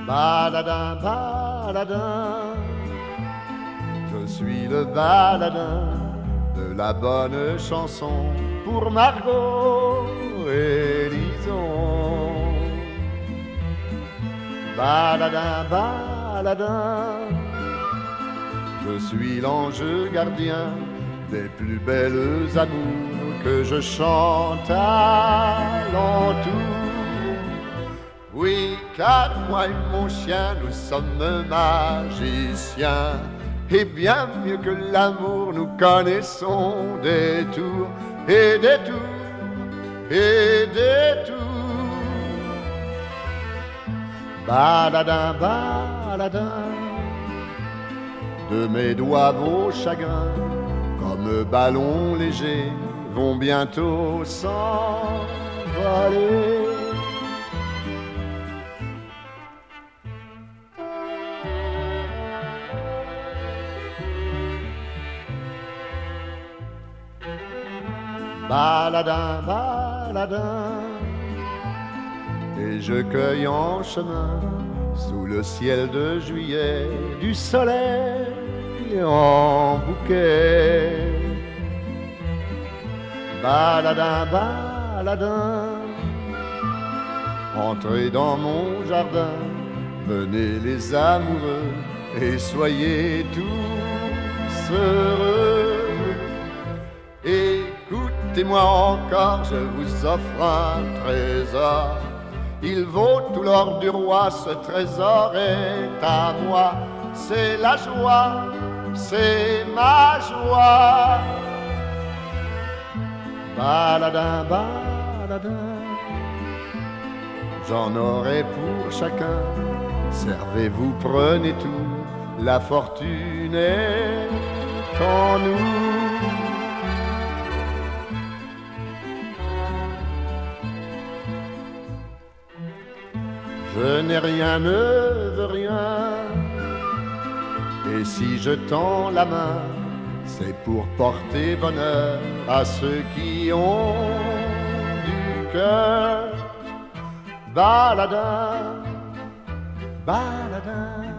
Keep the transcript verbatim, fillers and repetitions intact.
Baladin, baladin, je suis le baladin de la bonne chanson pour Margot et Lison. Baladin, baladin, je suis l'ange gardien des plus belles amours que je chante à l'entour. Oui, car moi et mon chien, nous sommes magiciens, et bien mieux que l'amour, nous connaissons des tours et des tours et des tours. Baladin, baladin, de mes doigts vos chagrins, comme ballons légers, vont bientôt s'envoler. Baladin, baladin, et je cueille en chemin, sous le ciel de juillet, du soleil en bouquet. Baladin, baladin, entrez dans mon jardin, venez les amoureux, et soyez tous heureux. Écoutez-moi encore, je vous offre un trésor. Il vaut tout l'or du roi, ce trésor est à moi. C'est la joie, c'est ma joie. Baladin, baladin, j'en aurai pour chacun. Servez-vous, prenez tout, la fortune est en nous. Je n'ai rien, ne veux rien, et si je tends la main, c'est pour porter bonheur à ceux qui ont du cœur. Baladin, baladin.